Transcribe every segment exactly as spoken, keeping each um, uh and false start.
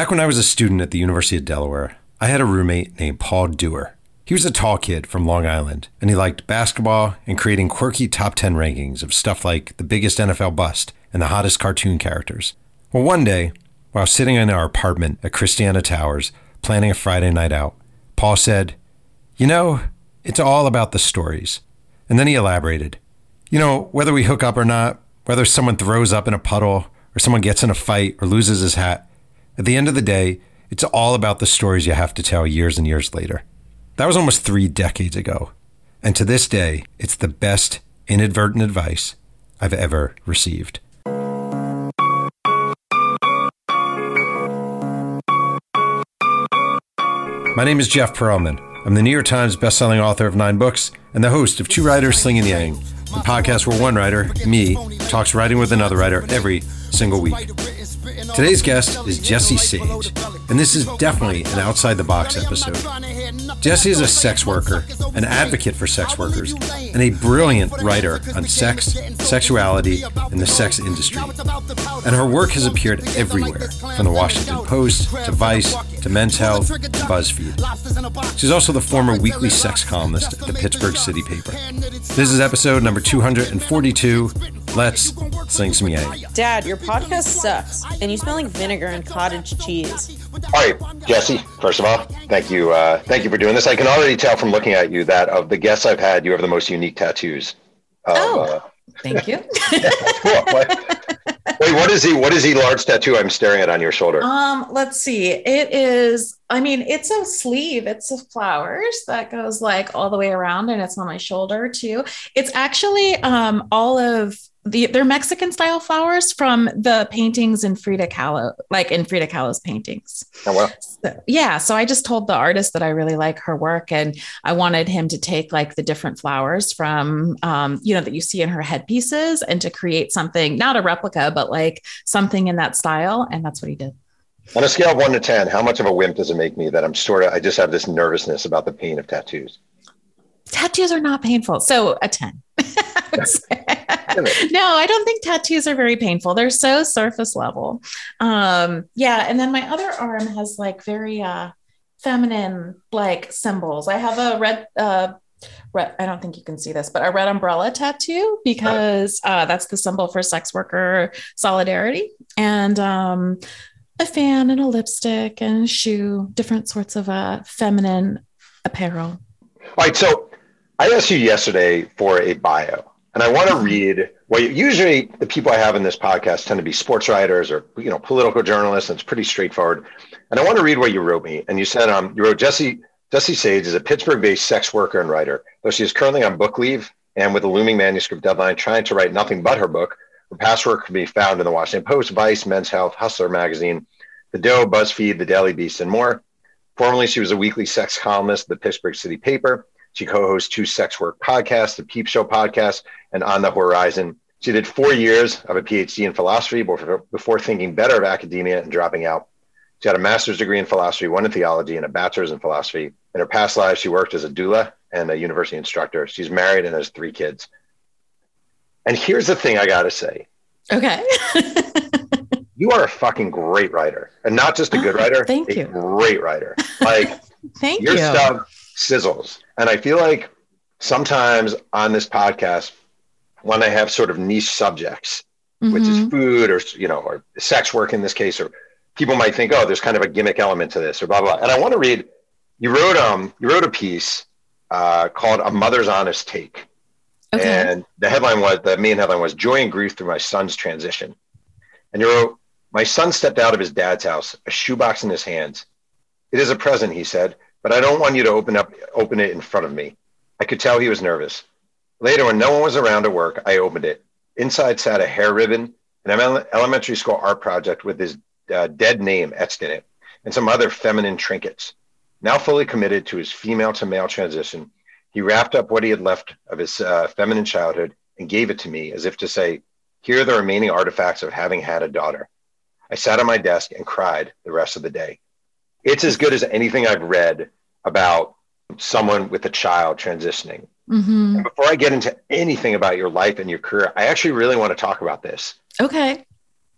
Back when I was a student at the University of Delaware, I had a roommate named Paul Dewar. He was a tall kid from Long Island, and he liked basketball and creating quirky top ten rankings of stuff like the biggest N F L bust and the hottest cartoon characters. Well, one day, while sitting in our apartment at Christiana Towers planning a Friday night out, Paul said, "You know, it's all about the stories." And then he elaborated. "You know, whether we hook up or not, whether someone throws up in a puddle or someone gets in a fight or loses his hat, at the end of the day, it's all about the stories you have to tell years and years later." That was almost three decades ago. And to this day, it's the best inadvertent advice I've ever received. My name is Jeff Pearlman. I'm the New York Times bestselling author of nine books and the host of Two Writers Slinging Yang, the podcast where one writer, me, talks writing with another writer every single week. Today's guest is Jesse Sage, and this is definitely an outside-the-box episode. Jesse is a sex worker, an advocate for sex workers, and a brilliant writer on sex, sexuality, and the sex industry. And her work has appeared everywhere, from the Washington Post, to Vice, to Men's Health, to BuzzFeed. She's also the former weekly sex columnist at the Pittsburgh City paper. This is episode number two hundred forty-two. Let's sling some yang. Dad, your podcast sucks, and you smell like vinegar and cottage cheese. All right, Jesse, first of all, thank you uh, thank you for doing this. I can already tell from looking at you that of the guests I've had, you have the most unique tattoos. Of, oh, uh, thank you. Yeah, cool. Wait, what is the, what is the large tattoo I'm staring at on your shoulder? Um, let's see. It is, I mean, it's a sleeve. It's a flowers that goes like all the way around, and it's on my shoulder too. It's actually um, all of the, they're Mexican style flowers from the paintings in Frida Kahlo, like in Frida Kahlo's paintings. Oh, wow. So, yeah. So I just told the artist that I really like her work, and I wanted him to take like the different flowers from, um, you know, that you see in her headpieces and to create something, not a replica, but like something in that style. And that's what he did. On a scale of one to ten, how much of a wimp does it make me that I'm sort of, I just have this nervousness about the pain of tattoos? Tattoos are not painful. So a ten. No, I don't think tattoos are very painful. They're so surface level. Um, yeah. And then my other arm has like very uh, feminine like symbols. I have a red, uh, red, I don't think you can see this, but a red umbrella tattoo because uh, that's the symbol for sex worker solidarity. And um, a fan and a lipstick and a shoe, different sorts of uh, feminine apparel. All right. So I asked you yesterday for a bio. And I want to read what you, usually the people I have in this podcast tend to be sports writers or, you know, political journalists. And it's pretty straightforward. And I want to read what you wrote me. And you said, um, you wrote, Jesse, Jesse Sage is a Pittsburgh-based sex worker and writer, though she is currently on book leave and with a looming manuscript deadline, trying to write nothing but her book. Her past work can be found in the Washington Post, Vice, Men's Health, Hustler Magazine, The Doe, BuzzFeed, The Daily Beast, and more. Formerly, she was a weekly sex columnist at the Pittsburgh City paper. She co-hosts two sex work podcasts, the Peep Show podcast and On the Horizon. She did four years of a P H D in philosophy before, before thinking better of academia and dropping out. She had a master's degree in philosophy, one in theology, and a bachelor's in philosophy. In her past life, she worked as a doula and a university instructor. She's married and has three kids. And here's the thing I got to say. Okay. You are a fucking great writer. And not just a good writer, oh, thank a you. great writer. Like, thank your you. stuff sizzles. And I feel like sometimes on this podcast, when I have sort of niche subjects, mm-hmm. which is food or, you know, or sex work in this case, or people might think, oh, there's kind of a gimmick element to this or blah, blah. And I want to read, you wrote, um, you wrote a piece uh, called A Mother's Honest Take. Okay. And the headline was, the main headline was Joy and Grief Through My Son's Transition. And you wrote, my son stepped out of his dad's house, a shoebox in his hands. It is a present, he said, but I don't want you to open up, open it in front of me. I could tell he was nervous. Later, when no one was around to work, I opened it. Inside sat a hair ribbon, an elementary school art project with his uh, dead name etched in it, and some other feminine trinkets. Now fully committed to his female to male transition, he wrapped up what he had left of his uh, feminine childhood and gave it to me as if to say, here are the remaining artifacts of having had a daughter. I sat on my desk and cried the rest of the day. It's as good as anything I've read about someone with a child transitioning. Mm-hmm. And before I get into anything about your life and your career, I actually really want to talk about this. Okay.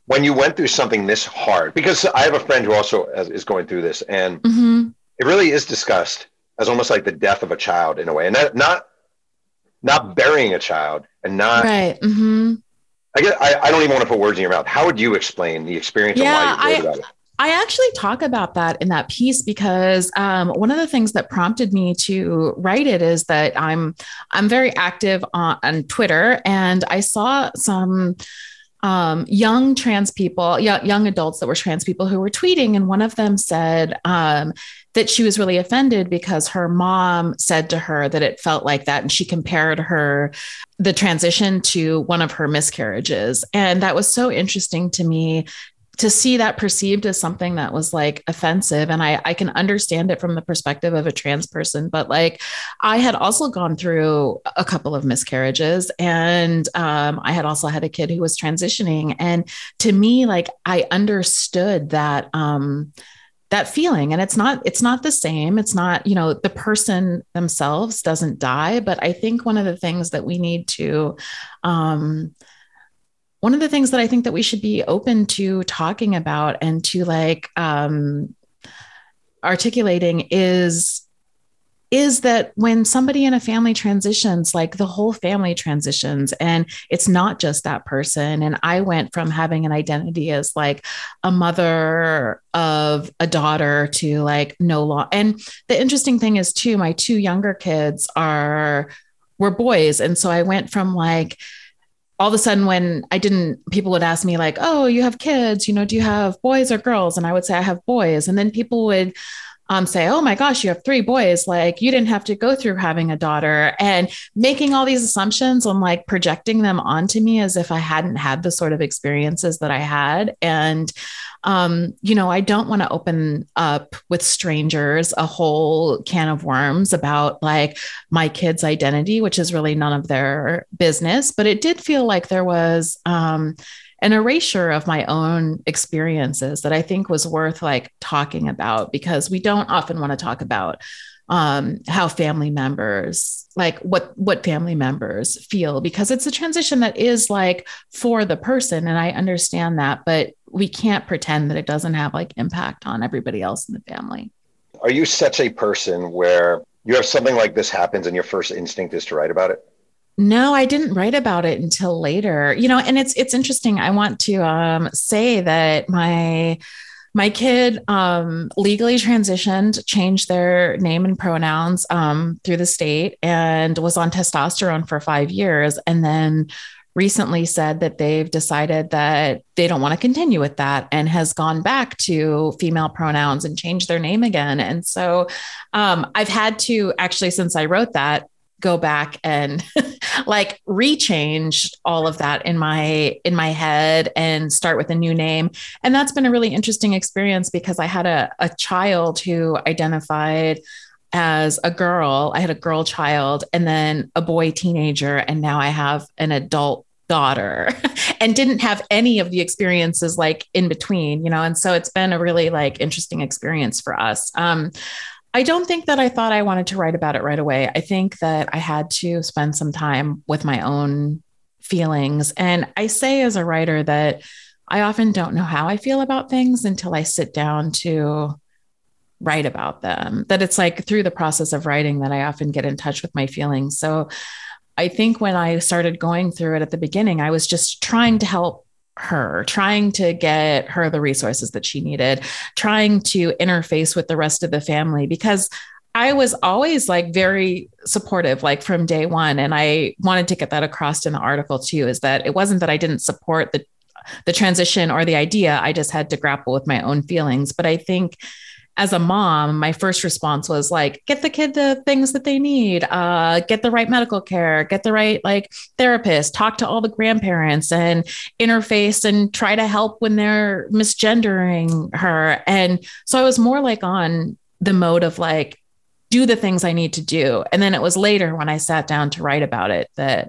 when you went through something this hard, because I have a friend who also is going through this, and Mm-hmm. it really is discussed as almost like the death of a child in a way, and that, not not burying a child, and not Right. Mm-hmm. I guess I, I don't even want to put words in your mouth. How would you explain the experience Yeah, and why you wrote I, about it? I actually talk about that in that piece because um, one of the things that prompted me to write it is that I'm I'm very active on, on Twitter, and I saw some um, young trans people, young, young adults that were trans people who were tweeting, and one of them said um, that she was really offended because her mom said to her that it felt like that, and she compared her the transition to one of her miscarriages, and that was so interesting to me to see that perceived as something that was like offensive. And I, I can understand it from the perspective of a trans person, but like I had also gone through a couple of miscarriages, and um, I had also had a kid who was transitioning. And to me, like I understood that, um, that feeling. And it's not, it's not the same. It's not, you know, the person themselves doesn't die, but I think one of the things that we need to, um, one of the things that I think that we should be open to talking about and to like um, articulating is, is that when somebody in a family transitions, like the whole family transitions, and it's not just that person. And I went from having an identity as like a mother of a daughter to like no law. And the interesting thing is too, my two younger kids are, were boys. And so I went from like, all of a sudden when I didn't, people would ask me like, oh, you have kids, you know, do you have boys or girls? And I would say I have boys. And then people would um, say, oh my gosh, you have three boys. Like you didn't have to go through having a daughter, and making all these assumptions and like projecting them onto me as if I hadn't had the sort of experiences that I had. And, um, you know, I don't want to open up with strangers a whole can of worms about like my kid's identity, which is really none of their business. But it did feel like there was, um, an erasure of my own experiences that I think was worth like talking about, because we don't often want to talk about um, how family members, like what, what family members feel, because it's a transition that is like for the person. And I understand that, but we can't pretend that it doesn't have like impact on everybody else in the family. Are you such a person where you have something like this happens and your first instinct is to write about it? No, I didn't write about it until later, you know, and it's, it's interesting. I want to um, say that my, my kid um, legally transitioned, changed their name and pronouns um, through the state, and was on testosterone for five years. And then recently said that they've decided that they don't want to continue with that, and has gone back to female pronouns and changed their name again. And so um, I've had to actually, since I wrote that, go back and like rechange all of that in my in my head and start with a new name. And that's been a really interesting experience, because I had a, a child who identified as a girl. I had a girl child, and then a boy teenager, and now I have an adult daughter and didn't have any of the experiences like in between, you know. And so it's been a really like interesting experience for us. Um, I don't think that I thought I wanted to write about it right away. I think that I had to spend some time with my own feelings. And I say as a writer that I often don't know how I feel about things until I sit down to write about them. That it's like through the process of writing that I often get in touch with my feelings. So I think when I started going through it at the beginning, I was just trying to help her, trying to get her the resources that she needed, trying to interface with the rest of the family, because I was always like very supportive, like from day one. And I wanted to get that across in the article too, is that it wasn't that I didn't support the, the transition or the idea. I just had to grapple with my own feelings. But I think as a mom, my first response was like, get the kid the things that they need, uh, get the right medical care, get the right like therapist, talk to all the grandparents and interface and try to help when they're misgendering her. And so I was more like on the mode of like, do the things I need to do. And then it was later when I sat down to write about it that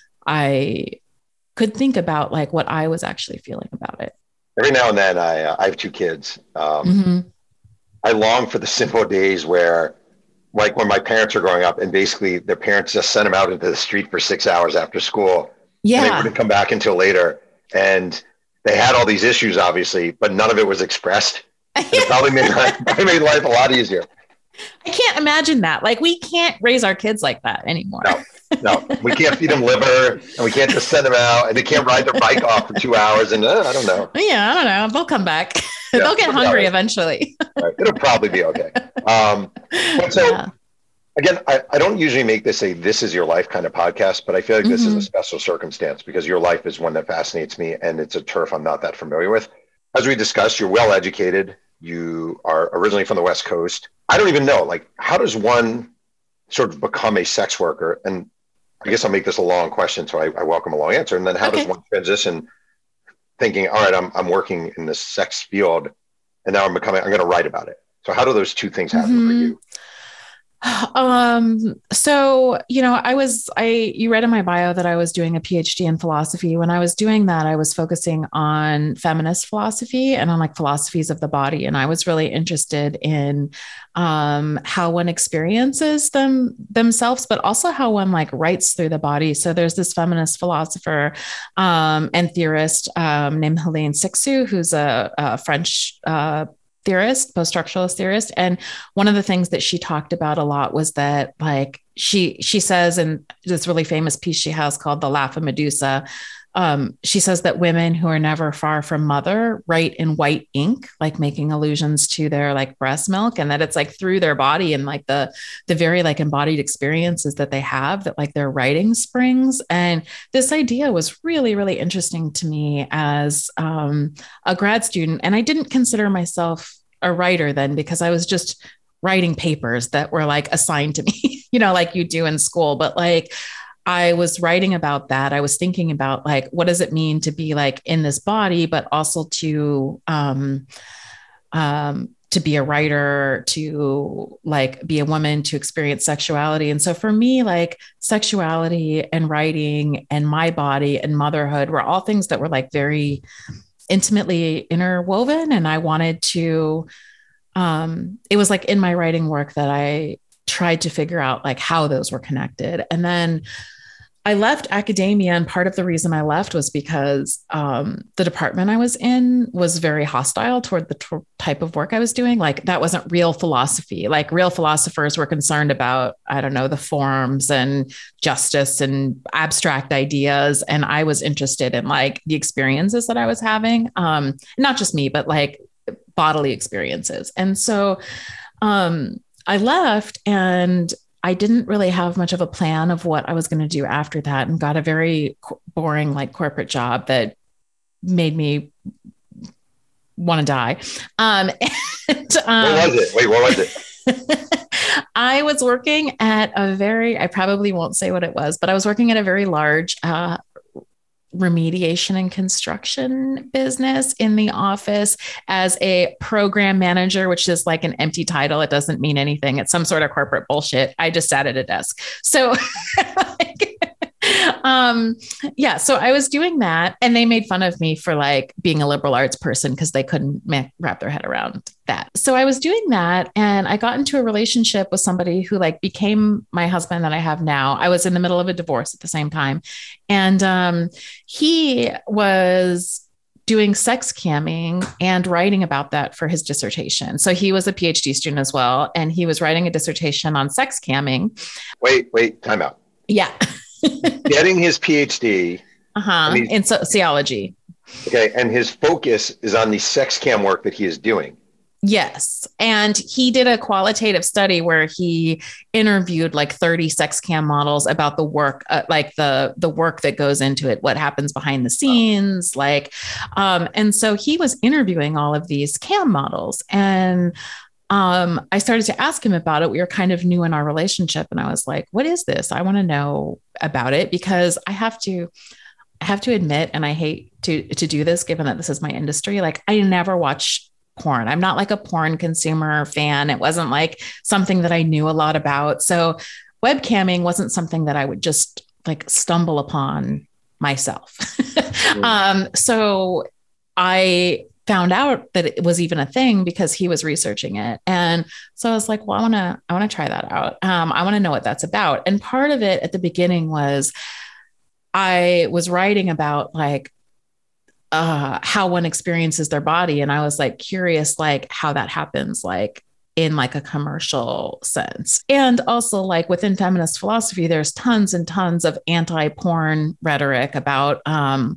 I could think about like what I was actually feeling about it. Every now and then I, uh, I have two kids. Um, Mm-hmm. I long for the simple days where, like when my parents were growing up and basically their parents just sent them out into the street for six hours after school. Yeah. And they wouldn't come back until later. And they had all these issues, obviously, but none of it was expressed. It probably made life, probably made life a lot easier. I can't imagine that. Like, we can't raise our kids like that anymore. No, no, we can't feed them liver, and we can't just send them out, and they can't ride their bike off for two hours. And uh, I don't know. Yeah, I don't know. They'll come back. Yeah, they'll get hungry right. eventually. Right. It'll probably be okay. Um, but so yeah. again, I, I don't usually make this a "this is your life" kind of podcast, but I feel like this mm-hmm. is a special circumstance because your life is one that fascinates me, and it's a turf I'm not that familiar with. As we discussed, you're well educated. You are originally from the West Coast. I don't even know, like, how does one sort of become a sex worker? And I guess I'll make this a long question, so I, I welcome a long answer. And then how okay. does one transition thinking, all right, I'm I'm working in this sex field, and now I'm becoming, I'm going to write about it. So how do those two things happen mm-hmm. for you? Um, so, you know, I was, I, you read in my bio that I was doing a PhD in philosophy. When I was doing that, I was focusing on feminist philosophy and on like philosophies of the body. And I was really interested in, um, how one experiences them themselves, but also how one like writes through the body. So there's this feminist philosopher, um, and theorist, um, named Helene Cixous, who's a, a French, uh, theorist, post-structuralist theorist. And one of the things that she talked about a lot was that like she, she says in this really famous piece she has called The Laugh of Medusa, um, she says that women who are never far from mother write in white ink, like making allusions to their like breast milk, and that it's like through their body and like the, the very like embodied experiences that they have that like their writing springs. And this idea was really, really interesting to me as um, a grad student. And I didn't consider myself a writer then because I was just writing papers that were like assigned to me, you know, like you do in school. But like, I was writing about that. I was thinking about like, what does it mean to be like in this body, but also to, um, um, to be a writer, to like be a woman, to experience sexuality. And so for me, like sexuality and writing and my body and motherhood were all things that were like very intimately interwoven. And I wanted to, um, it was like in my writing work that I tried to figure out like how those were connected. And then I left academia, and part of the reason I left was because um, the department I was in was very hostile toward the t- type of work I was doing. Like that wasn't real philosophy. Like real philosophers were concerned about, I don't know, the forms and justice and abstract ideas. And I was interested in like the experiences that I was having. Um, not just me, but like bodily experiences. And so um, I left, and I didn't really have much of a plan of what I was going to do after that, and got a very co- boring, like corporate job that made me want to die. Um, and, um, what was it? Wait, what was it? I was working at a very, I probably won't say what it was, but I was working at a very large, uh, remediation and construction business in the office as a program manager, which is like an empty title. It doesn't mean anything. It's some sort of corporate bullshit. I just sat at a desk. So like, um, yeah, so I was doing that, and they made fun of me for like being a liberal arts person because they couldn't ma- wrap their head around that. So I was doing that, and I got into a relationship with somebody who like became my husband that I have now. I was in the middle of a divorce at the same time. And um, he was doing sex camming and writing about that for his dissertation. So he was a PhD student as well, and he was writing a dissertation on sex camming. Wait, wait, time out. Yeah. Getting his PhD uh-huh. in sociology. Okay. And his focus is on the sex cam work that he is doing. Yes. And he did a qualitative study where he interviewed like thirty sex cam models about the work, uh, like the, the work that goes into it, what happens behind the scenes. Like, um, and so he was interviewing all of these cam models, and um, I started to ask him about it. We were kind of new in our relationship, and I was like, what is this? I want to know about it, because I have to, I have to admit, and I hate to, to do this, given that this is my industry. Like I never watch porn. I'm not like a porn consumer fan. It wasn't like something that I knew a lot about. So webcamming wasn't something that I would just like stumble upon myself. Mm. um, so I found out that it was even a thing because he was researching it. And so I was like, well, I want to, I want to try that out. Um, I want to know what that's about. And part of it at the beginning was I was writing about like uh, how one experiences their body. And I was like curious, like how that happens, like in like a commercial sense. And also like within feminist philosophy, there's tons and tons of anti-porn rhetoric about um,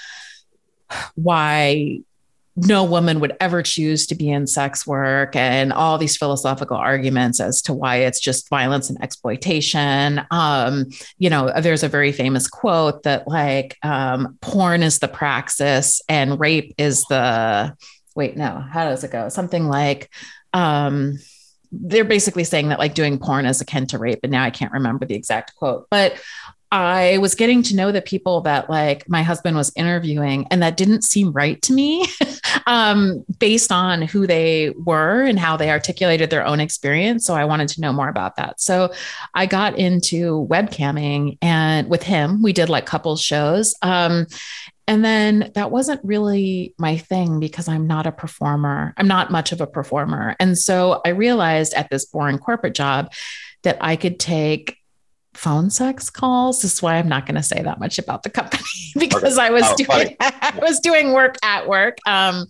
why no woman would ever choose to be in sex work, and all these philosophical arguments as to why it's just violence and exploitation. Um, you know, there's a very famous quote that like um, porn is the praxis and rape is the, wait, no, how does it go? Something like, um, they're basically saying that like doing porn is akin to rape. And now I can't remember the exact quote, but I was getting to know the people that like my husband was interviewing, and that didn't seem right to me um, based on who they were and how they articulated their own experience. So I wanted to know more about that. So I got into webcamming, and with him, we did like couples shows. Um, and then that wasn't really my thing because I'm not a performer. I'm not much of a performer. And so I realized at this boring corporate job that I could take phone sex calls. This is why I'm not going to say that much about the company because okay. I was oh, doing I was doing work at work. Um,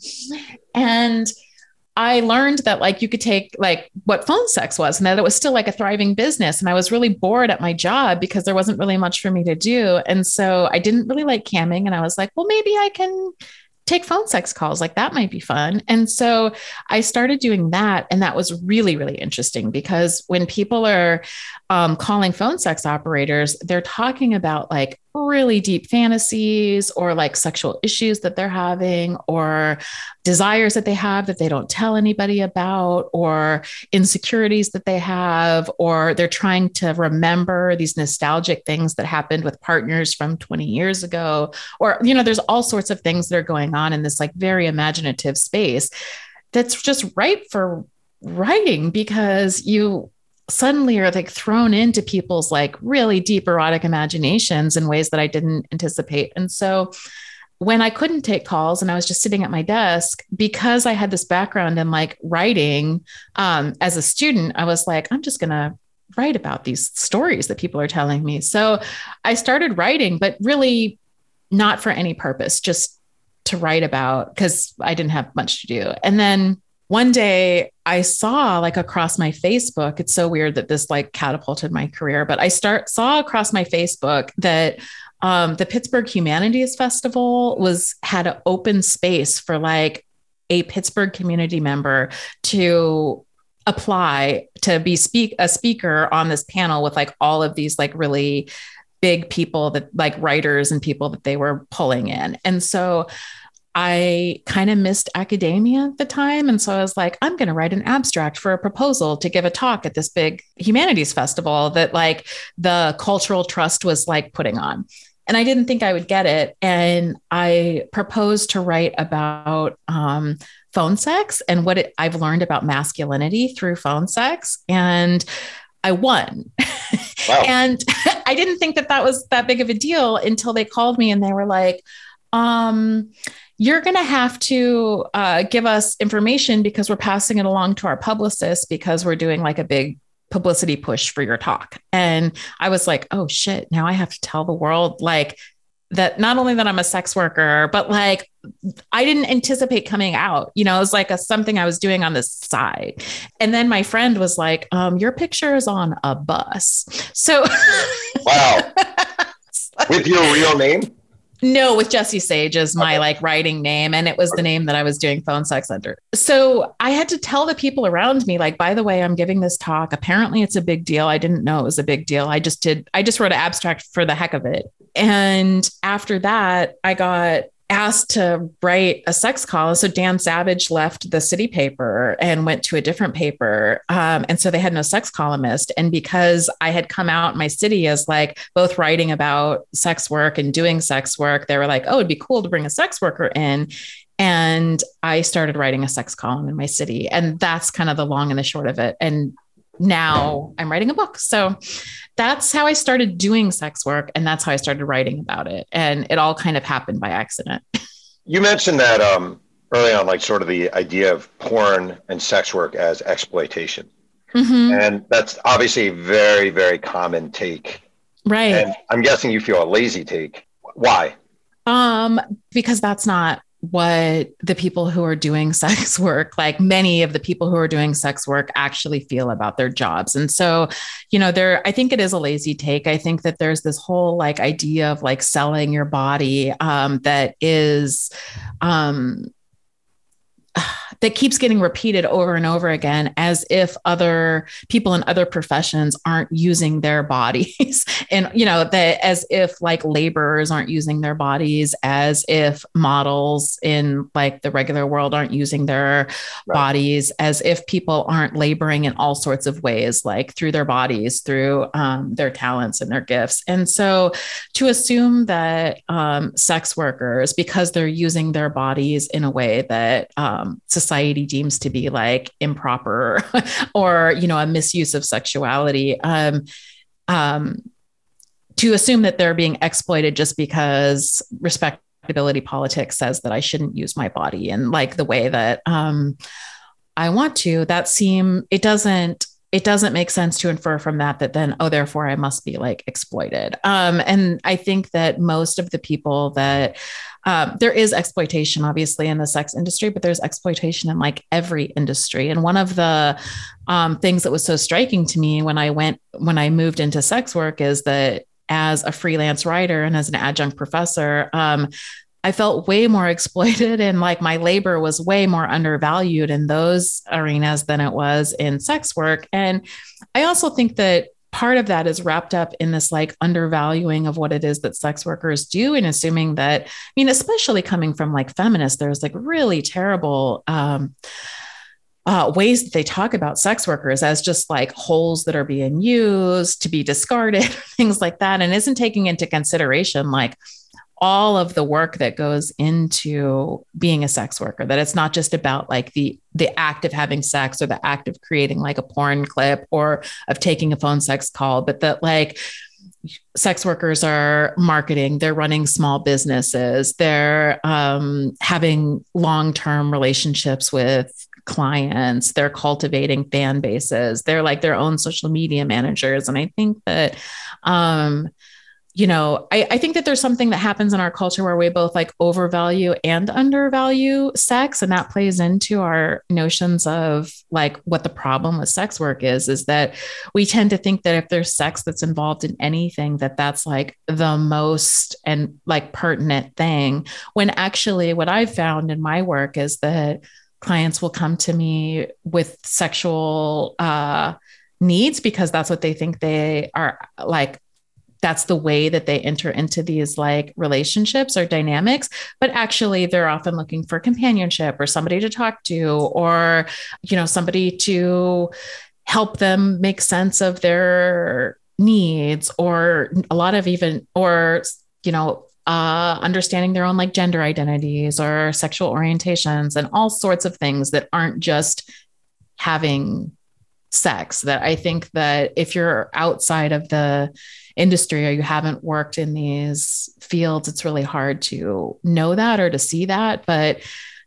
and I learned that like you could take like what phone sex was, and that it was still like a thriving business. And I was really bored at my job because there wasn't really much for me to do. And so I didn't really like camming. And I was like, well, maybe I can take phone sex calls. Like that might be fun. And so I started doing that. And that was really, really interesting because when people are um, calling phone sex operators, they're talking about like really deep fantasies or like sexual issues that they're having or desires that they have that they don't tell anybody about or insecurities that they have, or they're trying to remember these nostalgic things that happened with partners from twenty years ago. Or, you know, there's all sorts of things that are going on in this like very imaginative space that's just ripe for writing because you suddenly are like thrown into people's like really deep erotic imaginations in ways that I didn't anticipate. And so when I couldn't take calls and I was just sitting at my desk, because I had this background in like writing um, as a student, I was like, I'm just going to write about these stories that people are telling me. So I started writing, but really not for any purpose, just to write about because I didn't have much to do. And then one day I saw like across my Facebook, it's so weird that this like catapulted my career, but I start saw across my Facebook that um, the Pittsburgh Humanities Festival was had an open space for like a Pittsburgh community member to apply to be speak a speaker on this panel with like all of these like really big people that like writers and people that they were pulling in. And so I kind of missed academia at the time. And so I was like, I'm going to write an abstract for a proposal to give a talk at this big humanities festival that like the Cultural Trust was like putting on. And I didn't think I would get it. And I proposed to write about um, phone sex and what it, I've learned about masculinity through phone sex. And I won. Wow. And I didn't think that that was that big of a deal until they called me and they were like, um, you're going to have to uh, give us information because we're passing it along to our publicist because we're doing like a big publicity push for your talk. And I was like, oh shit, now I have to tell the world like that, not only that I'm a sex worker, but like, I didn't anticipate coming out, you know, it was like a, something I was doing on the side. And then my friend was like, um, your picture is on a bus. So wow. With your real name? No, with Jessie Sage as my okay. like writing name. And it was okay. the name that I was doing phone sex under. So I had to tell the people around me, like, by the way, I'm giving this talk. Apparently it's a big deal. I didn't know it was a big deal. I just did. I just wrote an abstract for the heck of it. And after that, I got asked to write a sex column. So Dan Savage left the city paper and went to a different paper. Um, and so they had no sex columnist. And because I had come out in my city as like both writing about sex work and doing sex work, they were like, oh, it'd be cool to bring a sex worker in. And I started writing a sex column in my city. And that's kind of the long and the short of it. And now I'm writing a book. So that's how I started doing sex work. And that's how I started writing about it. And it all kind of happened by accident. You mentioned that um, early on, like sort of the idea of porn and sex work as exploitation. Mm-hmm. And that's obviously a very, very common take. Right. And I'm guessing you feel a lazy take. Why? Um, because that's not what the people who are doing sex work, like many of the people who are doing sex work actually feel about their jobs. And so, you know, there, I think it is a lazy take. I think that there's this whole like idea of like selling your body um, that is, um, that keeps getting repeated over and over again, as if other people in other professions aren't using their bodies. And, you know, that as if like laborers aren't using their bodies, as if models in like the regular world aren't using their right. bodies, as if people aren't laboring in all sorts of ways, like through their bodies, through um, their talents and their gifts. And so to assume that um, sex workers, because they're using their bodies in a way that um, society deems to be like improper or, you know, a misuse of sexuality, um, um, to assume that they're being exploited just because respectability politics says that I shouldn't use my body in like the way that um, I want to, that seem, it doesn't, it doesn't make sense to infer from that, that then, oh, therefore I must be like exploited. Um, and I think that most of the people that Um, there is exploitation, obviously, in the sex industry, but there's exploitation in like every industry. And one of the um, things that was so striking to me when I went, when I moved into sex work is that as a freelance writer and as an adjunct professor, um, I felt way more exploited, and like my labor was way more undervalued in those arenas than it was in sex work. And I also think that part of that is wrapped up in this like undervaluing of what it is that sex workers do, and assuming that, I mean, especially coming from like feminists, there's like really terrible um, uh, ways that they talk about sex workers as just like holes that are being used to be discarded, things like that, and isn't taking into consideration like all of the work that goes into being a sex worker, that it's not just about like the, the act of having sex or the act of creating like a porn clip or of taking a phone sex call, but that like sex workers are marketing, they're running small businesses, they're um, having long-term relationships with clients, they're cultivating fan bases, they're like their own social media managers. And I think that, um, you know, I, I think that there's something that happens in our culture where we both like overvalue and undervalue sex. And that plays into our notions of like what the problem with sex work is, is that we tend to think that if there's sex that's involved in anything, that that's like the most and like pertinent thing. When actually what I've found in my work is that clients will come to me with sexual uh, needs because that's what they think they are like. That's the way that they enter into these like relationships or dynamics, but actually they're often looking for companionship or somebody to talk to, or, you know, somebody to help them make sense of their needs, or a lot of even, or, you know, uh, understanding their own like gender identities or sexual orientations and all sorts of things that aren't just having sex. That I think that if you're outside of the industry or you haven't worked in these fields, it's really hard to know that or to see that. But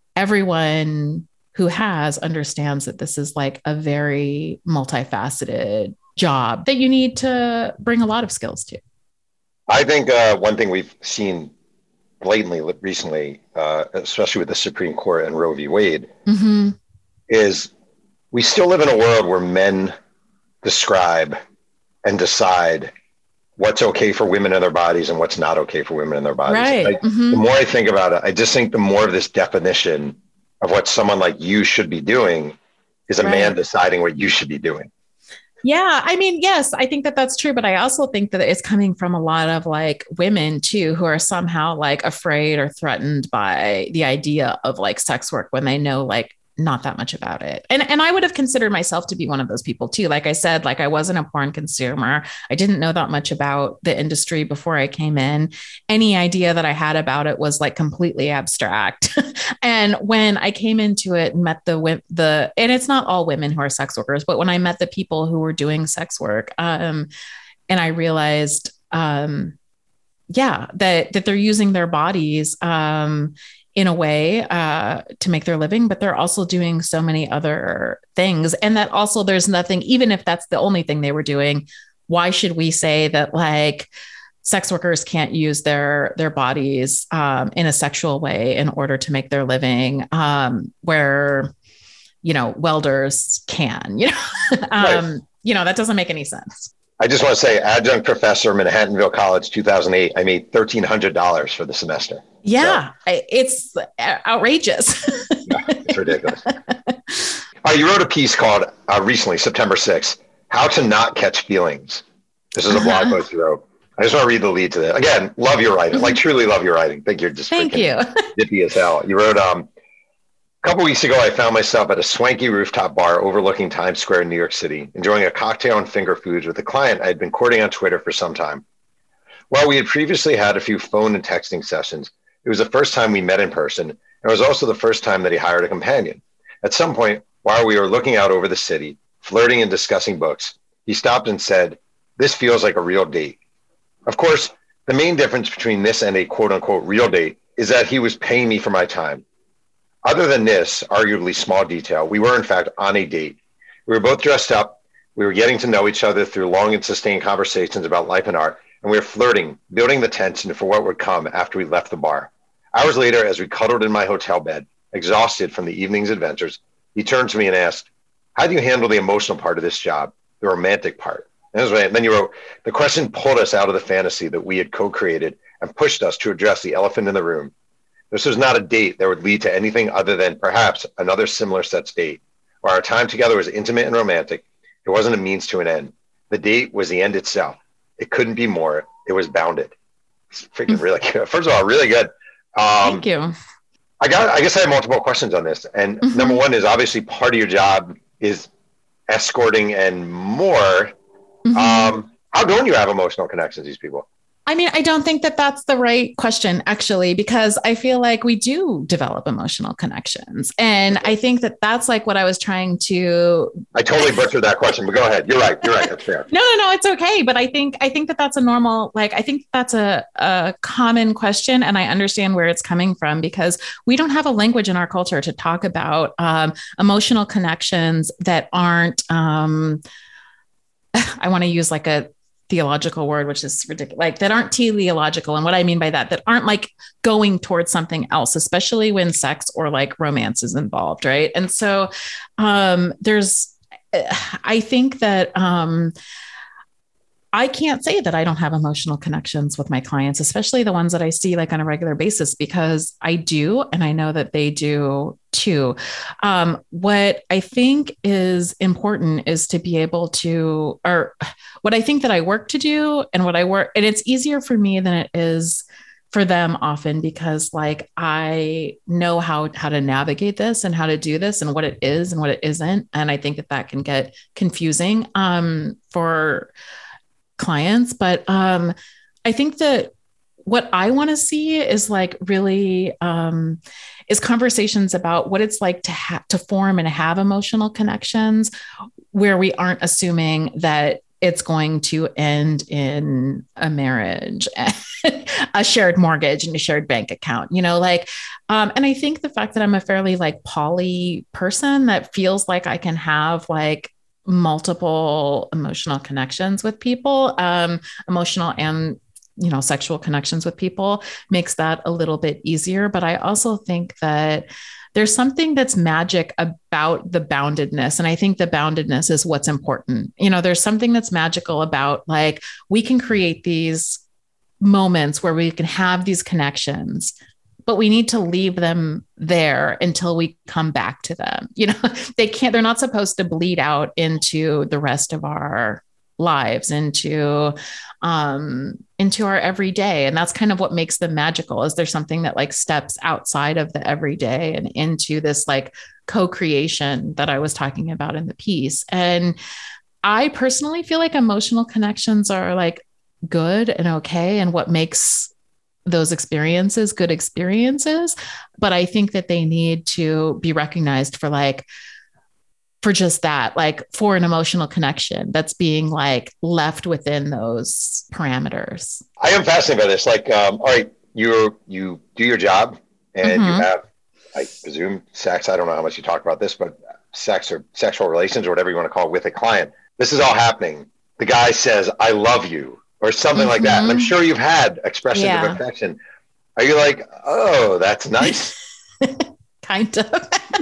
everyone who has understands that this is like a very multifaceted job that you need to bring a lot of skills to. I think uh, one thing we've seen blatantly recently, uh, especially with the Supreme Court and Roe v. Wade, mm-hmm. is we still live in a world where men describe and decide what's okay for women in their bodies and what's not okay for women in their bodies. Right. I, mm-hmm. The more I think about it, I just think the more of this definition of what someone like you should be doing is a right. man deciding what you should be doing. Yeah. I mean, yes, I think that that's true, but I also think that it's coming from a lot of like women too, who are somehow like afraid or threatened by the idea of like sex work when they know like not that much about it. And, and I would have considered myself to be one of those people too. Like I said, like I wasn't a porn consumer. I didn't know that much about the industry before I came in. Any idea that I had about it was like completely abstract. And when I came into it and met the, the, and it's not all women who are sex workers, but when I met the people who were doing sex work, um, and I realized, um, yeah, that, that they're using their bodies, um, in a way uh, to make their living, but they're also doing so many other things. And that also there's nothing, even if that's the only thing they were doing, why should we say that like sex workers can't use their their bodies um, in a sexual way in order to make their living, um, where, you know, welders can, you know, um, right. you know, that doesn't make any sense. I just want to say, adjunct professor, Manhattanville College, two thousand eight, I made thirteen hundred dollars for the semester. Yeah, so, it's outrageous. Yeah, it's ridiculous. All right, you wrote a piece called uh, recently, September sixth, How to Not Catch Feelings. This is a blog uh-huh. post you wrote. I just want to read the lead to that. Again, love your writing. Like, truly love your writing. I think you're just Thank you. dippy as hell. You wrote, um, a couple weeks ago, I found myself at a swanky rooftop bar overlooking Times Square in New York City, enjoying a cocktail and finger foods with a client I had been courting on Twitter for some time. While we had previously had a few phone and texting sessions, it was the first time we met in person, and it was also the first time that he hired a companion. At some point, while we were looking out over the city, flirting and discussing books, he stopped and said, "This feels like a real date." Of course, the main difference between this and a quote-unquote real date is that he was paying me for my time. Other than this, arguably small detail, we were in fact on a date. We were both dressed up. We were getting to know each other through long and sustained conversations about life and art, and we were flirting, building the tension for what would come after we left the bar. Hours later, as we cuddled in my hotel bed, exhausted from the evening's adventures, he turned to me and asked, "How do you handle the emotional part of this job, the romantic part?" And then you wrote, "The question pulled us out of the fantasy that we had co-created and pushed us to address the elephant in the room. This was not a date that would lead to anything other than perhaps another similar sex date. While our time together was intimate and romantic, it wasn't a means to an end. The date was the end itself. It couldn't be more. It was bounded." It's freaking really good. First of all, really good. Um, Thank you. I got. I guess I have multiple questions on this. And mm-hmm. number one is obviously part of your job is escorting and more. Mm-hmm. Um, how don't you have emotional connections with these people? I mean, I don't think that that's the right question, actually, because I feel like we do develop emotional connections. And I think that that's like what I was trying to. I totally butchered that question, but go ahead. You're right. You're right. That's fair. No, no, no, it's okay. But I think I think that that's a normal, like, I think that's a, a common question. And I understand where it's coming from because we don't have a language in our culture to talk about um, emotional connections that aren't, um, I want to use like a theological word, which is ridiculous, like that aren't teleological. And what I mean by that, that aren't like going towards something else, especially when sex or like romance is involved. Right. And so um, there's, I think that um, I can't say that I don't have emotional connections with my clients, especially the ones that I see like on a regular basis, because I do. And I know that they do too. Um, what I think is important is to be able to, or what I think that I work to do and what I work, and it's easier for me than it is for them often because like, I know how, how to navigate this and how to do this and what it is and what it isn't. And I think that that can get confusing um, for clients. But um, I think that what I want to see is like really um, is conversations about what it's like to have to form and have emotional connections where we aren't assuming that it's going to end in a marriage, a shared mortgage and a shared bank account, you know, like, um, and I think the fact that I'm a fairly like poly person that feels like I can have like multiple emotional connections with people, um, emotional and, you know, sexual connections with people makes that a little bit easier. But I also think that there's something that's magic about the boundedness. And I think the boundedness is what's important. You know, there's something that's magical about like, we can create these moments where we can have these connections, but we need to leave them there until we come back to them. You know, they can't, they're not supposed to bleed out into the rest of our lives, into, um, into our everyday. And that's kind of what makes them magical. Is there something that like steps outside of the everyday and into this like co-creation that I was talking about in the piece. And I personally feel like emotional connections are like good and okay. And what makes those experiences good experiences. But I think that they need to be recognized for like, for just that, like for an emotional connection that's being like left within those parameters. I am fascinated by this. Like, um, all right, you you do your job and mm-hmm. you have, I presume, sex. I don't know how much you talk about this, but sex or sexual relations or whatever you want to call it with a client. This is all happening. The guy says, "I love you." or something mm-hmm. like that. And I'm sure you've had expressions yeah. of affection. Are you like, oh, that's nice? Kind of.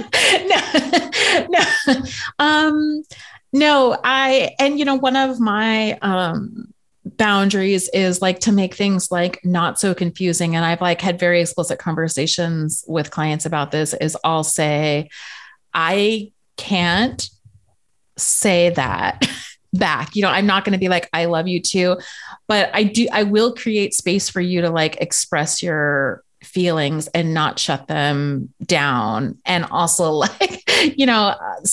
no, no, um, no, I, and you know, one of my, um, boundaries is like to make things like not so confusing. And I've like had very explicit conversations with clients about this is I'll say, I can't say that back. You know, I'm not going to be like, I love you too, but I do, I will create space for you to like express your feelings and not shut them down. And also like, you know,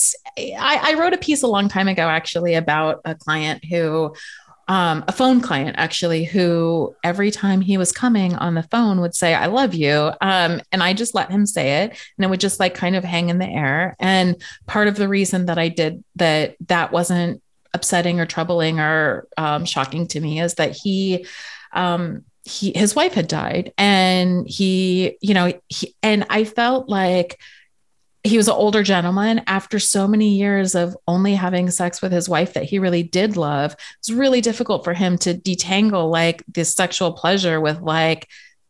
I, I wrote a piece a long time ago, actually, about a client who, um, a phone client actually, who every time he was coming on the phone would say, I love you. Um, and I just let him say it and it would just like kind of hang in the air. And part of the reason that I did that, that wasn't upsetting or troubling or, um, shocking to me is that he, um, he, his wife had died and he, you know, he, and I felt like he was an older gentleman after so many years of only having sex with his wife that he really did love. It's really difficult for him to detangle like this sexual pleasure with like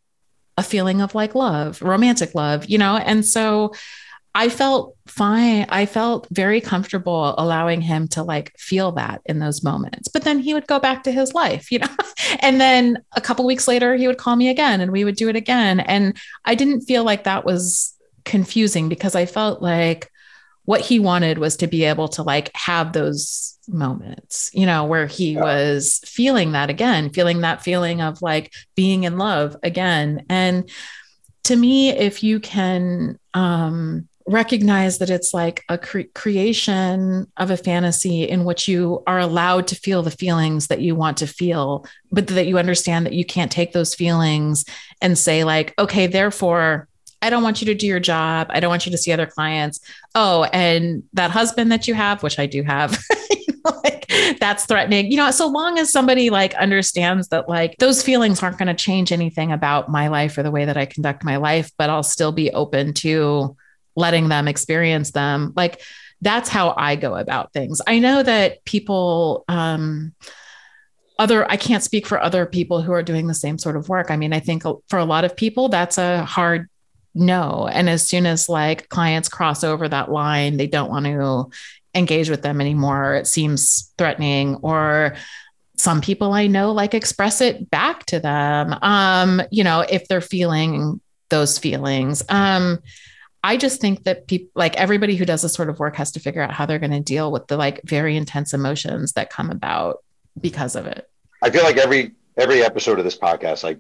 a feeling of like love, romantic love, you know? And so I felt fine. I felt very comfortable allowing him to like feel that in those moments, but then he would go back to his life, you know, and then a couple weeks later he would call me again and we would do it again. And I didn't feel like that was confusing because I felt like what he wanted was to be able to like have those moments, you know, where he yeah. was feeling that again, feeling that feeling of like being in love again. And to me, if you can, um, recognize that it's like a cre- creation of a fantasy in which you are allowed to feel the feelings that you want to feel, but that you understand that you can't take those feelings and say like, okay, therefore I don't want you to do your job. I don't want you to see other clients. Oh, and that husband that you have, which I do have, you know, like that's threatening, you know, so long as somebody like understands that like those feelings aren't going to change anything about my life or the way that I conduct my life, but I'll still be open to letting them experience them. Like that's how I go about things. I know that people, um, other, I can't speak for other people who are doing the same sort of work. I mean, I think for a lot of people, that's a hard no. And as soon as like clients cross over that line, they don't want to engage with them anymore. It seems threatening, or some people I know like express it back to them. Um, you know, if they're feeling those feelings, um, I just think that people, like everybody who does this sort of work has to figure out how they're going to deal with the like very intense emotions that come about because of it. I feel like every, every episode of this podcast, like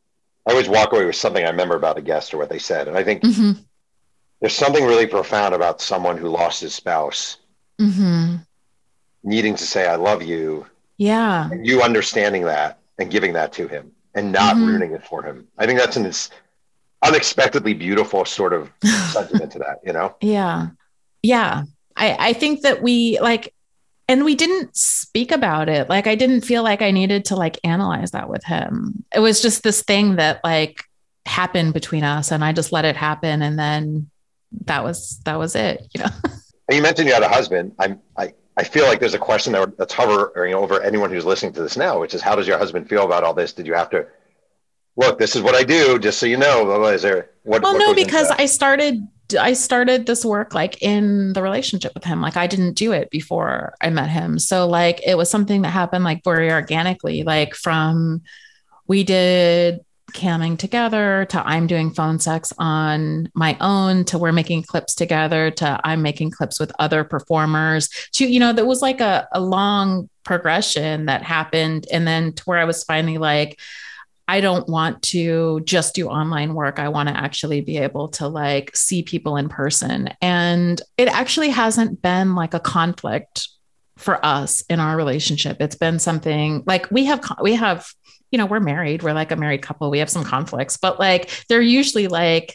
I always walk away with something I remember about a guest or what they said. And I think mm-hmm. there's something really profound about someone who lost his spouse mm-hmm. needing to say, I love you. Yeah. And you understanding that and giving that to him and not mm-hmm. ruining it for him. I think that's an unexpectedly beautiful sort of sentiment to that, you know? Yeah. Yeah. I, I think that we like, and we didn't speak about it. Like, I didn't feel like I needed to like analyze that with him. It was just this thing that like happened between us and I just let it happen. And then that was, that was it, you know? You mentioned you had a husband. I'm, I, I feel like there's a question that, that's hovering over anyone who's listening to this now, which is how does your husband feel about all this? Did you have to, look, this is what I do, just so you know? Is there what? Well, what no, because I started, I started this work like in the relationship with him. Like I didn't do it before I met him. So like, it was something that happened like very organically, like from, we did camming together to I'm doing phone sex on my own to we're making clips together to I'm making clips with other performers to, you know, that was like a, a long progression that happened. And then to where I was finally like, I don't want to just do online work. I want to actually be able to like see people in person. And it actually hasn't been like a conflict for us in our relationship. It's been something like we have, we have, you know, we're married, we're like a married couple. We have some conflicts, but like, they're usually like,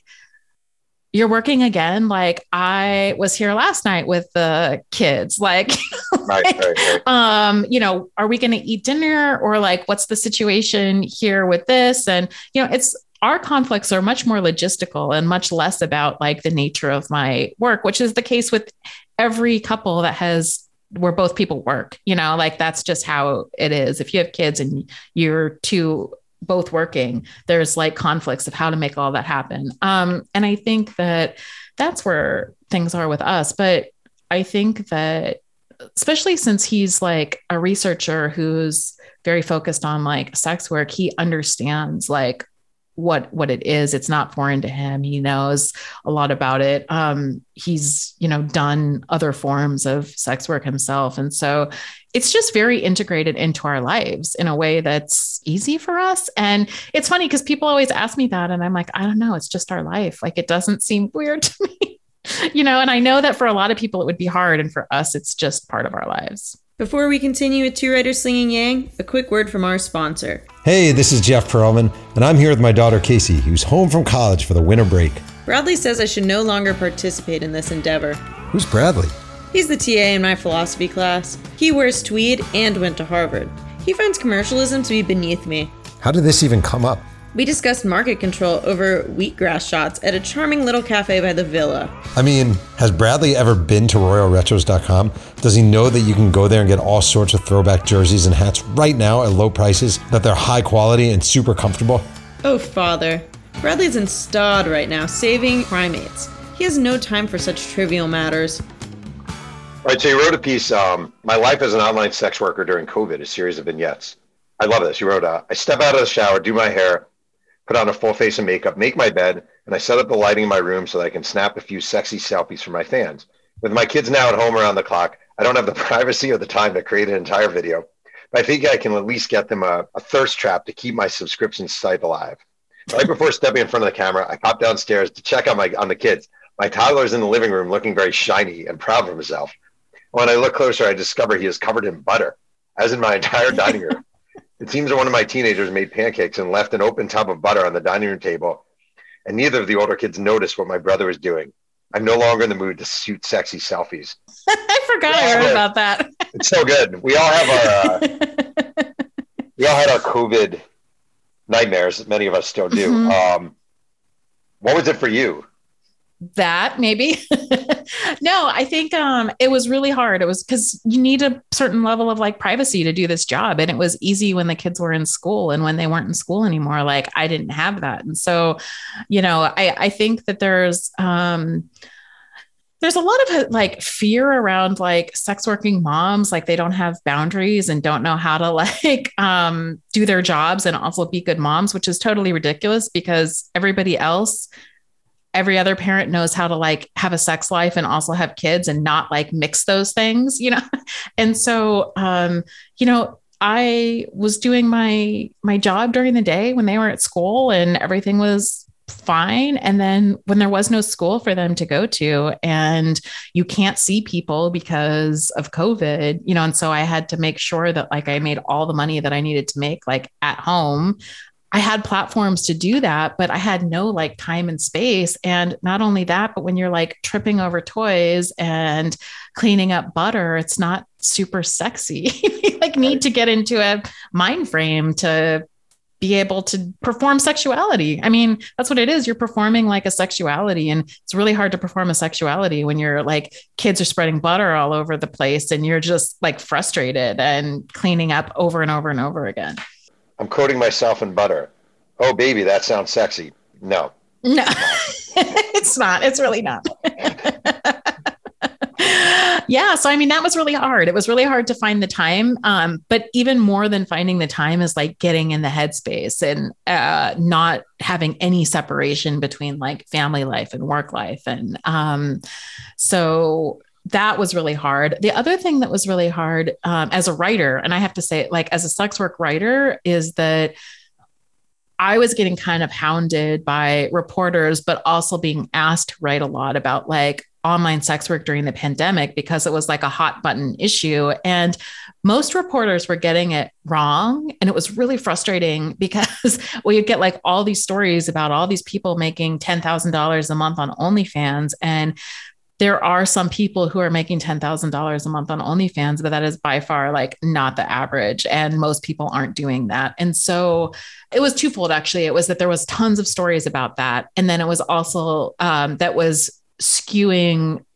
you're working again. Like I was here last night with the kids, like, right, like right, right. um, you know, are we going to eat dinner or like, what's the situation here with this? And, you know, it's, our conflicts are much more logistical and much less about like the nature of my work, which is the case with every couple that has where both people work, you know, like that's just how it is. If you have kids and you're two both working, there's like conflicts of how to make all that happen. Um, and I think that that's where things are with us. But I think that especially since he's like a researcher who's very focused on like sex work, he understands like what, what it is. It's not foreign to him. He knows a lot about it. Um, he's, you know, done other forms of sex work himself. And so it's just very integrated into our lives in a way that's easy for us. And it's funny because people always ask me that. And I'm like, I don't know. It's just our life. Like, it doesn't seem weird to me, you know, and I know that for a lot of people, it would be hard. And for us, it's just part of our lives. Before we continue with Two Writers Slinging Yang, a quick word from our sponsor. Hey, this is Jeff Perlman, and I'm here with my daughter Casey, who's home from college for the winter break. Bradley says I should no longer participate in this endeavor. Who's Bradley? He's the T A in my philosophy class. He wears tweed and went to Harvard. He finds commercialism to be beneath me. How did this even come up? We discussed market control over wheatgrass shots at a charming little cafe by the villa. I mean, has Bradley ever been to royal retros dot com? Does he know that you can go there and get all sorts of throwback jerseys and hats right now at low prices, that they're high quality and super comfortable? Oh, father. Bradley's in Stod right now, saving primates. He has no time for such trivial matters. All right, so you wrote a piece, um, My Life as an Online Sex Worker During COVID, a series of vignettes. I love this. You wrote, uh, I step out of the shower, do my hair, put on a full face of makeup, make my bed, and I set up the lighting in my room so that I can snap a few sexy selfies for my fans. With my kids now at home around the clock, I don't have the privacy or the time to create an entire video, but I think I can at least get them a, a thirst trap to keep my subscription site alive. Right before stepping in front of the camera, I popped downstairs to check on my on the kids. My toddler's in the living room looking very shiny and proud of himself. When I look closer, I discover he is covered in butter, as in my entire dining room. It seems that one of my teenagers made pancakes and left an open tub of butter on the dining room table, and neither of the older kids noticed what my brother was doing. I'm no longer in the mood to shoot sexy selfies. I forgot I heard about that. It's so good. We all have our, uh, we all had our COVID nightmares. Many of us still do. Mm-hmm. Um, what was it for you? That maybe. No, I think um, it was really hard. It was because you need a certain level of like privacy to do this job. And it was easy when the kids were in school, and when they weren't in school anymore, like I didn't have that. And so, you know, I, I think that there's, um, there's a lot of like fear around like sex working moms, like they don't have boundaries and don't know how to like um, do their jobs and also be good moms, which is totally ridiculous because everybody else, every other parent knows how to like have a sex life and also have kids and not like mix those things, you know? And so, um, you know, I was doing my, my job during the day when they were at school and everything was fine. And then when there was no school for them to go to and you can't see people because of COVID, you know, and so I had to make sure that like I made all the money that I needed to make like at home. I had platforms to do that, but I had no like time and space. And not only that, but when you're like tripping over toys and cleaning up butter, it's not super sexy. You like need to get into a mind frame to be able to perform sexuality. I mean, that's what it is. You're performing like a sexuality, and it's really hard to perform a sexuality when you're like kids are spreading butter all over the place and you're just like frustrated and cleaning up over and over and over again. I'm coating myself in butter. Oh, baby, that sounds sexy. No. No, it's not. It's really not. Yeah. So, I mean, that was really hard. It was really hard to find the time. Um, but even more than finding the time is like getting in the headspace and uh, not having any separation between like family life and work life. And um, so that was really hard. The other thing that was really hard um, as a writer, and I have to say, like as a sex work writer, is that I was getting kind of hounded by reporters, but also being asked to write a lot about like online sex work during the pandemic because it was like a hot button issue. And most reporters were getting it wrong. And it was really frustrating because well, you get like all these stories about all these people making ten thousand dollars a month on OnlyFans. And there are some people who are making ten thousand dollars a month on OnlyFans, but that is by far like not the average. And most people aren't doing that. And so it was twofold, actually. It was that there was tons of stories about that. And then it was also um, that was skewing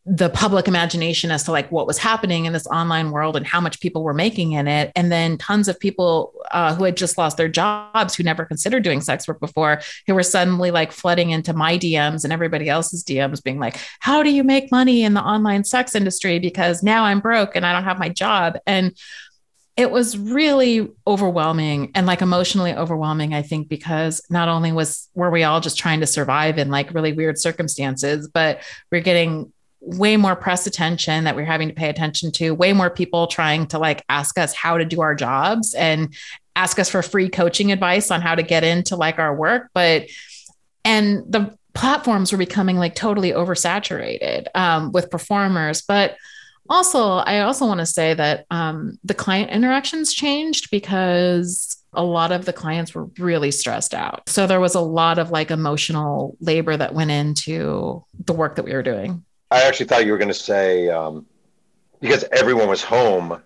the public imagination as to like what was happening in this online world and how much people were making in it. And then tons of people uh, who had just lost their jobs, who never considered doing sex work before, who were suddenly like flooding into my D Ms and everybody else's D Ms being like, how do you make money in the online sex industry? Because now I'm broke and I don't have my job. And it was really overwhelming and like emotionally overwhelming, I think, because not only was, were we all just trying to survive in like really weird circumstances, but we're getting way more press attention that we're having to pay attention to, way more people trying to like ask us how to do our jobs and ask us for free coaching advice on how to get into like our work. But, and the platforms were becoming like totally oversaturated um, with performers. But also, I also want to say that um, the client interactions changed because a lot of the clients were really stressed out. So there was a lot of like emotional labor that went into the work that we were doing. I actually thought you were going to say, um, because everyone was home,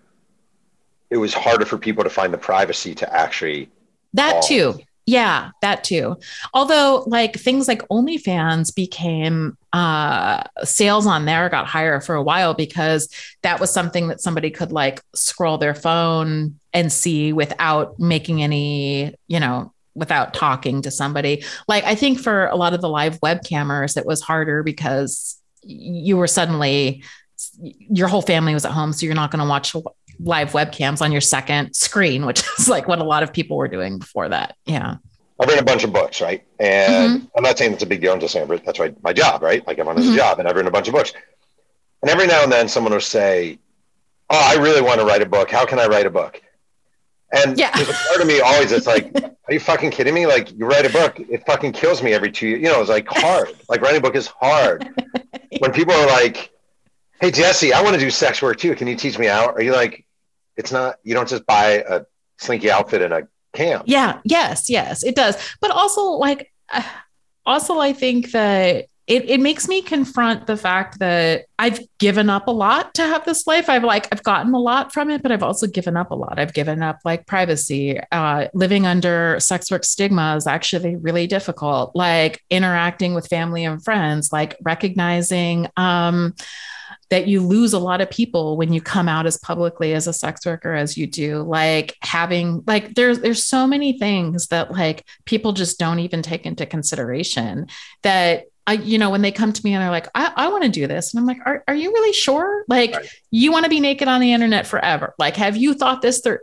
it was harder for people to find the privacy to actually. That call. too. Yeah, that too. Although like things like OnlyFans became, uh, sales on there got higher for a while because that was something that somebody could like scroll their phone and see without making any, you know, without talking to somebody. Like, I think for a lot of the live webcammers, it was harder because you were suddenly, your whole family was at home. So you're not going to watch live webcams on your second screen, which is like what a lot of people were doing before that. Yeah. I've written a bunch of books, right? And mm-hmm. I'm not saying it's a big deal. I'm just saying that's right, my job, right? Like everyone has mm-hmm. a job, and I've written a bunch of books. And every now and then someone will say, oh, I really want to write a book. How can I write a book? And yeah. there's a part of me always, it's like, are you fucking kidding me? Like, you write a book, it fucking kills me every two years. You know, it's like hard. Like writing a book is hard. When people are like, hey, Jesse, I want to do sex work too. Can you teach me how? Are you like, it's not, you don't just buy a slinky outfit and a cam. Yeah. Yes. Yes, it does. But also like, uh, also, I think that it, it makes me confront the fact that I've given up a lot to have this life. I've like, I've gotten a lot from it, but I've also given up a lot. I've given up like privacy. Uh, living under sex work stigma is actually really difficult. Like interacting with family and friends, like recognizing, um, that you lose a lot of people when you come out as publicly as a sex worker as you do, like having like there's there's so many things that like people just don't even take into consideration that I, you know, when they come to me and they're like, I, I want to do this. And I'm like, are, are you really sure? Like right. You want to be naked on the internet forever? Like, have you thought this through?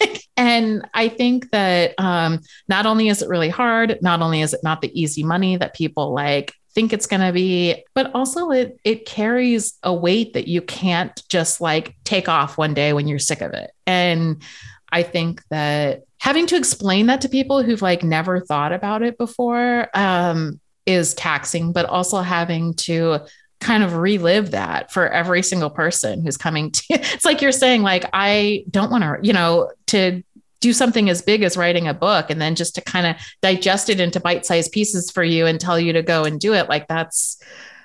And I think that um, not only is it really hard, not only is it not the easy money that people like think it's going to be, but also it, it carries a weight that you can't just like take off one day when you're sick of it. And I think that having to explain that to people who've like never thought about it before um, is taxing, but also having to kind of relive that for every single person who's coming to, it's like you're saying, like, I don't want to, you know, to do something as big as writing a book and then just to kind of digest it into bite-sized pieces for you and tell you to go and do it. Like that's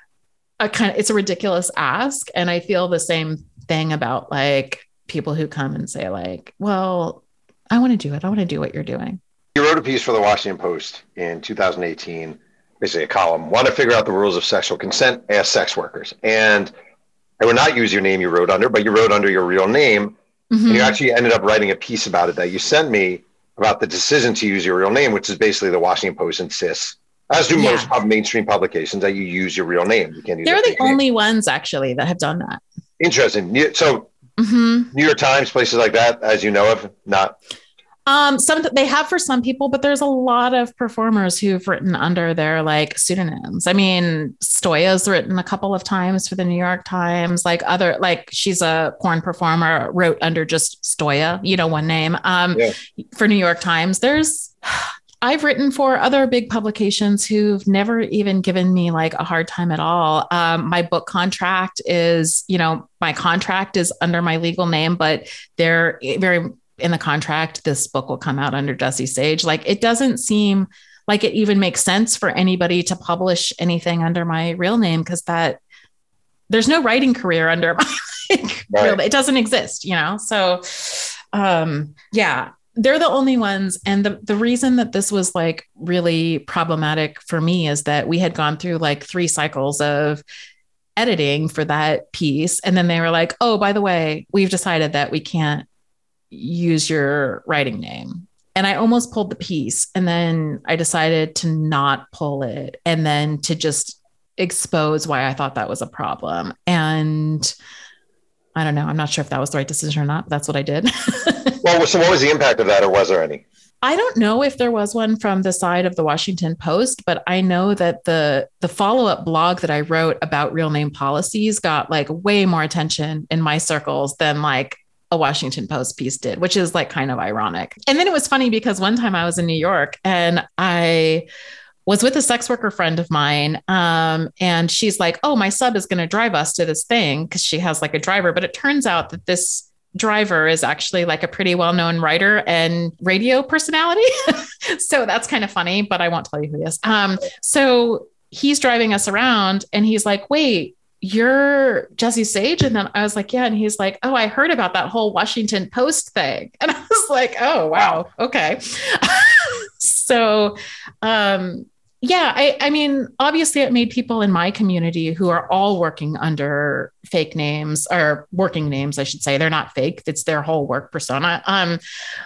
a kind of, it's a ridiculous ask. And I feel the same thing about like people who come and say like, well, I want to do it. I want to do what you're doing. You wrote a piece for the Washington Post in two thousand eighteen, basically a column, want to figure out the rules of sexual consent, ask sex workers. And I would not use your name you wrote under, but you wrote under your real name. Mm-hmm. And you actually ended up writing a piece about it that you sent me about the decision to use your real name, which is basically the Washington Post insists, as do yeah. most of mainstream publications, that you use your real name. You can't use They're the only name. ones actually that have done that. Interesting. So mm-hmm. New York Times, places like that, as you know of, not. Um, some they have for some people, but there's a lot of performers who've written under their like pseudonyms. I mean, Stoya's written a couple of times for the New York Times, like other, like she's a porn performer, wrote under just Stoya, you know, one name, um, yeah. for New York Times. There's, I've written for other big publications who've never even given me like a hard time at all. Um, my book contract is, you know, my contract is under my legal name, but they're very in the contract, this book will come out under Jesse Sage. Like, it doesn't seem like it even makes sense for anybody to publish anything under my real name, because that there's no writing career under my like, right. real, it doesn't exist, you know? So, um, yeah, they're the only ones. And the, the reason that this was like really problematic for me is that we had gone through like three cycles of editing for that piece. And then they were like, oh, by the way, we've decided that we can't use your writing name. And I almost pulled the piece. And then I decided to not pull it and then to just expose why I thought that was a problem. And I don't know. I'm not sure if that was the right decision or not, but that's what I did. Well, so what was the impact of that, or was there any? I don't know if there was one from the side of the Washington Post, but I know that the the follow-up blog that I wrote about real name policies got like way more attention in my circles than like a Washington Post piece did, which is like kind of ironic. And then it was funny because one time I was in New York and I was with a sex worker friend of mine. Um, and she's like, oh, my sub is going to drive us to this thing because she has like a driver. But it turns out that this driver is actually like a pretty well-known writer and radio personality. So that's kind of funny, but I won't tell you who he is. Um, so he's driving us around and he's like, wait, you're Jesse Sage? And then I was like, yeah. And he's like, oh, I heard about that whole Washington Post thing. And I was like, oh, wow. Okay. so, um, yeah, I, I mean, obviously it made people in my community who are all working under fake names or working names, I should say. They're not fake. It's their whole work persona. Um,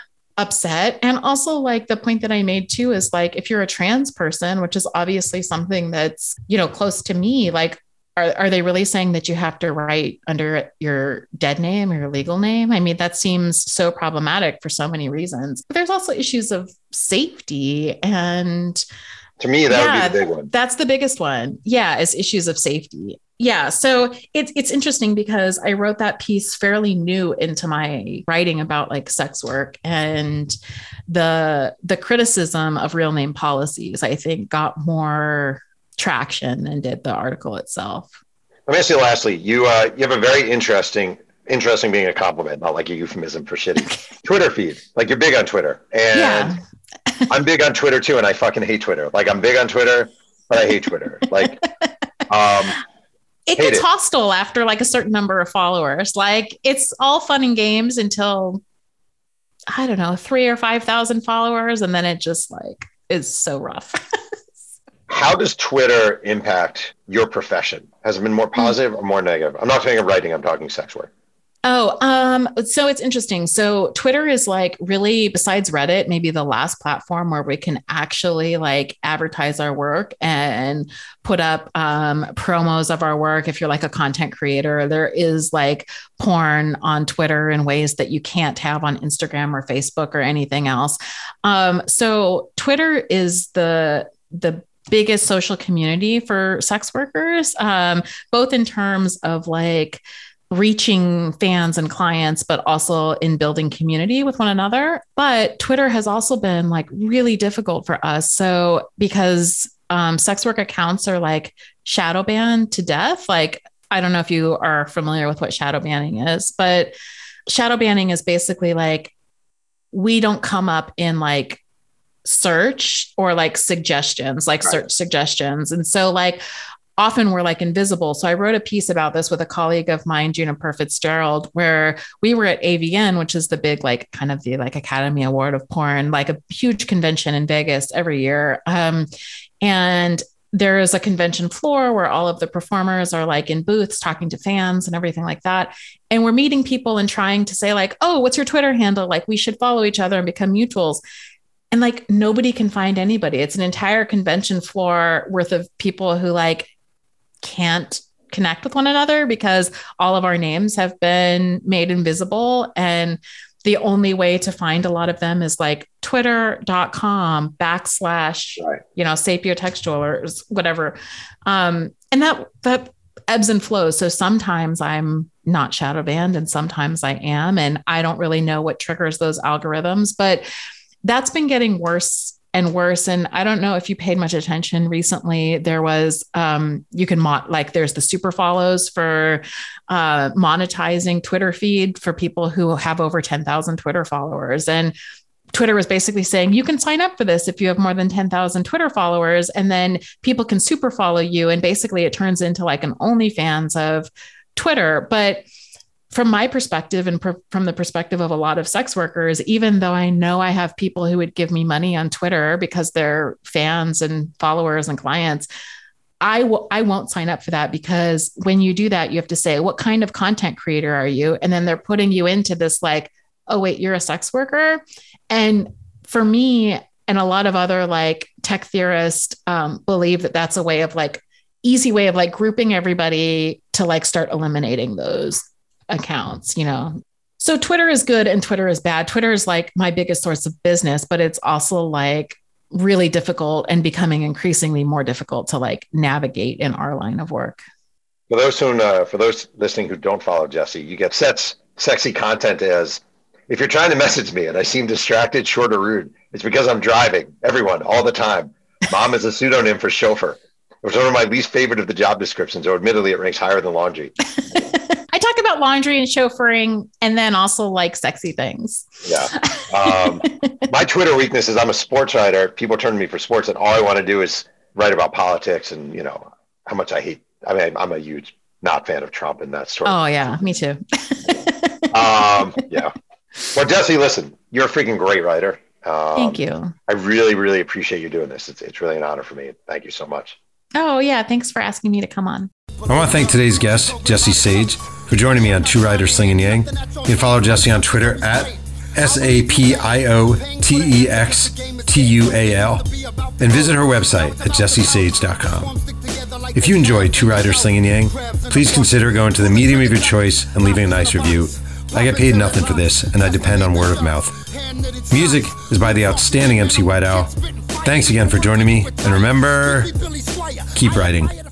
upset. And also like the point that I made too is like, if you're a trans person, which is obviously something that's, you know, close to me, like, are, are they really saying that you have to write under your dead name or your legal name? I mean, that seems so problematic for so many reasons. But there's also issues of safety and to me, that yeah, would be the big one. That's the biggest one. Yeah, is issues of safety. Yeah. So it's it's interesting because I wrote that piece fairly new into my writing about like sex work, and the the criticism of real name policies, I think, got more traction than did the article itself. Let me ask you lastly, you uh, you have a very interesting, interesting being a compliment, not like a euphemism for shitty, Twitter feed. Like you're big on Twitter. And yeah. I'm big on Twitter too, and I fucking hate Twitter. Like I'm big on Twitter, but I hate Twitter. Like, um, it gets it. hostile after like a certain number of followers. Like it's all fun and games until I don't know, three or five thousand followers, and then it just like is so rough. How does Twitter impact your profession? Has it been more positive mm-hmm. or more negative? I'm not talking writing. I'm talking sex work. Oh, um, so it's interesting. So Twitter is like really, besides Reddit, maybe the last platform where we can actually like advertise our work and put up um, promos of our work. If you're like a content creator, there is like porn on Twitter in ways that you can't have on Instagram or Facebook or anything else. Um, so Twitter is the the biggest social community for sex workers, um, both in terms of like reaching fans and clients, but also in building community with one another. But Twitter has also been like really difficult for us. So because um, sex work accounts are like shadow banned to death. Like, I don't know if you are familiar with what shadow banning is, but shadow banning is basically like, we don't come up in like search or like suggestions, like search suggestions. And so like, often we're like invisible. So I wrote a piece about this with a colleague of mine, Juniper Fitzgerald, where we were at A V N, which is the big, like kind of the like Academy Award of porn, like a huge convention in Vegas every year. Um, and there is a convention floor where all of the performers are like in booths talking to fans and everything like that. And we're meeting people and trying to say like, oh, what's your Twitter handle? Like we should follow each other and become mutuals. And like, nobody can find anybody. It's an entire convention floor worth of people who like can't connect with one another because all of our names have been made invisible. And the only way to find a lot of them is like twitter.com backslash, right. you know, sapiotextual or whatever. Um, and that, that ebbs and flows. So sometimes I'm not shadow banned and sometimes I am, and I don't really know what triggers those algorithms, but that's been getting worse and worse. And I don't know if you paid much attention recently. There was, um, you can mo- like, there's the super follows for uh, monetizing Twitter feed for people who have over ten thousand Twitter followers. And Twitter was basically saying, you can sign up for this if you have more than ten thousand Twitter followers, and then people can super follow you. And basically it turns into like an OnlyFans of Twitter. But from my perspective and pr- from the perspective of a lot of sex workers, even though I know I have people who would give me money on Twitter because they're fans and followers and clients, I w- I won't sign up for that, because when you do that, you have to say, what kind of content creator are you? And then they're putting you into this like, oh, wait, you're a sex worker. And for me and a lot of other like tech theorists um, believe that that's a way of like easy way of like grouping everybody to like start eliminating those accounts, you know? So Twitter is good and Twitter is bad. Twitter is like my biggest source of business, but it's also like really difficult and becoming increasingly more difficult to like navigate in our line of work. For those who, uh, for those listening who don't follow Jessie, you get sets sexy content as, if you're trying to message me and I seem distracted, short, or rude, it's because I'm driving. Everyone, all the time. Mom is a pseudonym for chauffeur. It was one of my least favorite of the job descriptions, though admittedly it ranks higher than laundry. I talk about laundry and chauffeuring, and then also like sexy things. Yeah. Um, my Twitter weakness is I'm a sports writer. People turn to me for sports, and all I want to do is write about politics and, you know, how much I hate. I mean, I'm a huge not fan of Trump and that sort of. Oh, yeah, me too. um, yeah. Well, Jessie, listen, you're a freaking great writer. Um, Thank you. I really, really appreciate you doing this. It's, it's really an honor for me. Thank you so much. Oh, yeah. Thanks for asking me to come on. I want to thank today's guest, Jessie Sage, for joining me on Two Writers Slinging Yang. You can follow Jessie on Twitter at S A P I O T E X T U A L and visit her website at jessie sage dot com. If you enjoy Two Writers Slinging Yang, please consider going to the medium of your choice and leaving a nice review. I get paid nothing for this, and I depend on word of mouth. Music is by the outstanding M C White Owl. Thanks again for joining me, and remember, keep writing.